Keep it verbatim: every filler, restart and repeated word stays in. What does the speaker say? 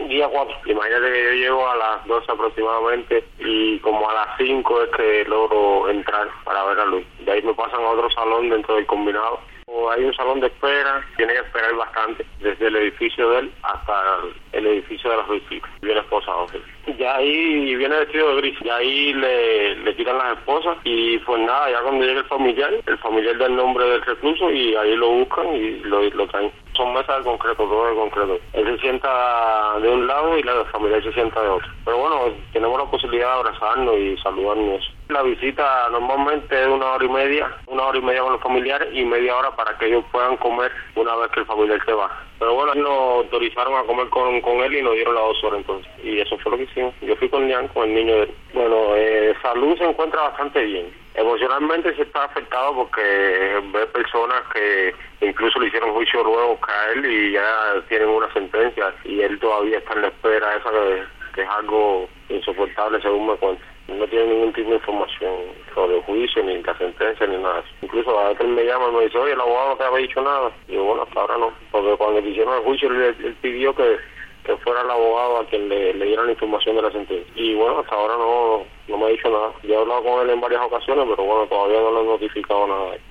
día cuatro. Imagínate que yo llego a las doce aproximadamente y como a las cinco es que logro entrar para ver a Luis. De ahí me pasan a otro salón dentro del combinado. Hay un salón de espera, tiene que esperar bastante, desde el edificio de él hasta el edificio de las visitas. Viene esposado, sí. Ya ahí viene vestido de gris, ya ahí le, le quitan las esposas y pues nada, ya cuando llega el familiar, el familiar da el nombre del recluso y ahí lo buscan y lo, lo traen. Son mesas de concreto, todo de concreto. Él se sienta de un lado y la familiar se sienta de otro. Pero bueno, tenemos la posibilidad de abrazarnos y saludarnos. La visita normalmente es una hora y media, una hora y media con los familiares y media hora para que ellos puedan comer una vez que el familiar se va. Pero bueno, nos autorizaron a comer con, con él y nos dieron las dos horas entonces. Y eso fue lo que hicimos. Yo fui con Nian, con el niño de él. Bueno, eh, salud se encuentra bastante bien. Emocionalmente sí está afectado porque ve personas que incluso le hicieron juicio luego a él y ya tienen una sentencia y él todavía está en la espera esa que, que es algo insoportable según me cuenta. No tiene ningún tipo de información sobre el juicio, ni la sentencia, ni nada. Incluso a veces él me llama y me dice, oye, el abogado no te había dicho nada. Y yo, bueno, hasta ahora no. Porque cuando le hicieron el juicio, él, él pidió que, que fuera el abogado a quien le, le diera la información de la sentencia. Y bueno, hasta ahora no, no me ha dicho nada. Yo he hablado con él en varias ocasiones, pero bueno, todavía no le he notificado nada.